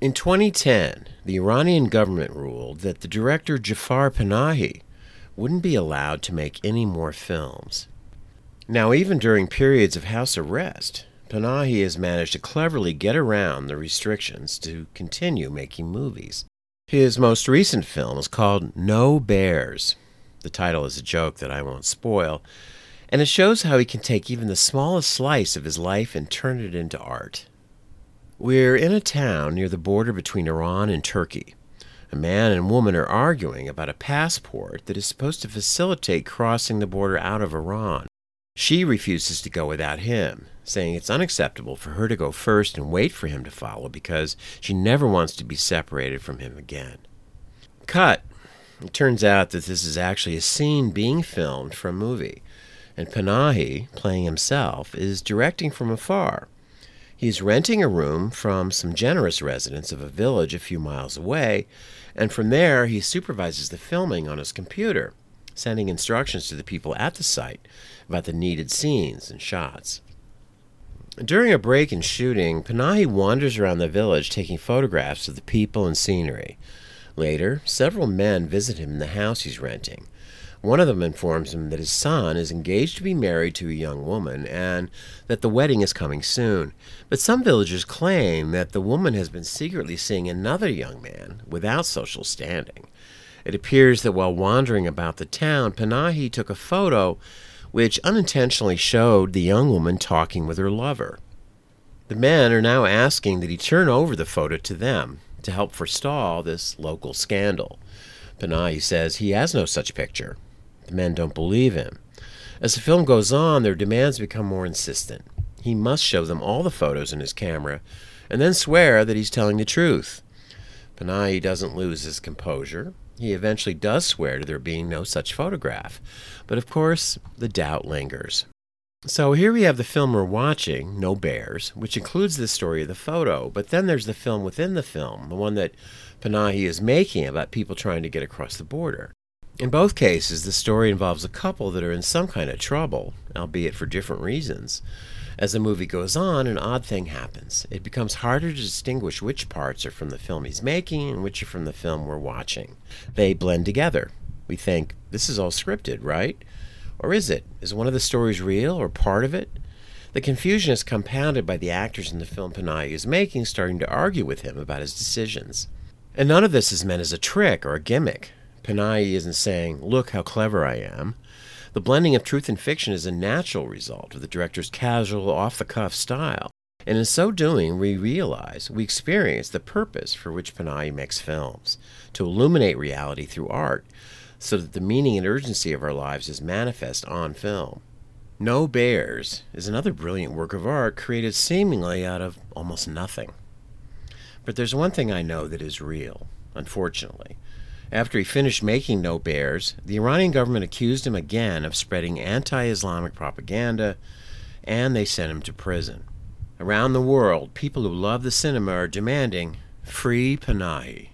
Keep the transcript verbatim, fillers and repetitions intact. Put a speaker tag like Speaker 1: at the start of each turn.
Speaker 1: In twenty ten, the Iranian government ruled that the director Jafar Panahi wouldn't be allowed to make any more films. Now, even during periods of house arrest, Panahi has managed to cleverly get around the restrictions to continue making movies. His most recent film is called No Bears. The title is a joke that I won't spoil, and it shows how he can take even the smallest slice of his life and turn it into art. We're in a town near the border between Iran and Turkey. A man and woman are arguing about a passport that is supposed to facilitate crossing the border out of Iran. She refuses to go without him, saying it's unacceptable for her to go first and wait for him to follow because she never wants to be separated from him again. Cut. It turns out that this is actually a scene being filmed for a movie, and Panahi, playing himself, is directing from afar. He's renting a room from some generous residents of a village a few miles away, and from there he supervises the filming on his computer, sending instructions to the people at the site about the needed scenes and shots. During a break in shooting, Panahi wanders around the village taking photographs of the people and scenery. Later, several men visit him in the house he's renting. One of them informs him that his son is engaged to be married to a young woman and that the wedding is coming soon. But some villagers claim that the woman has been secretly seeing another young man without social standing. It appears that while wandering about the town, Panahi took a photo which unintentionally showed the young woman talking with her lover. The men are now asking that he turn over the photo to them to help forestall this local scandal. Panahi says he has no such picture. The men don't believe him. As the film goes on, their demands become more insistent. He must show them all the photos in his camera and then swear that he's telling the truth. Panahi doesn't lose his composure. He eventually does swear to there being no such photograph. But of course, the doubt lingers. So here we have the film we're watching, No Bears, which includes the story of the photo. But then there's the film within the film, the one that Panahi is making about people trying to get across the border. In both cases, the story involves a couple that are in some kind of trouble, albeit for different reasons. As the movie goes on, an odd thing happens. It becomes harder to distinguish which parts are from the film he's making and which are from the film we're watching. They blend together. We think, this is all scripted, right? Or is it? Is one of the stories real or part of it? The confusion is compounded by the actors in the film Panahi is making starting to argue with him about his decisions. And none of this is meant as a trick or a gimmick. Panahi isn't saying, look how clever I am. The blending of truth and fiction is a natural result of the director's casual, off-the-cuff style. And in so doing, we realize, we experience the purpose for which Panahi makes films, to illuminate reality through art, so that the meaning and urgency of our lives is manifest on film. No Bears is another brilliant work of art created seemingly out of almost nothing. But there's one thing I know that is real, unfortunately. After he finished making No Bears, the Iranian government accused him again of spreading anti-Islamic propaganda, and they sent him to prison. Around the world, people who love the cinema are demanding, free Panahi.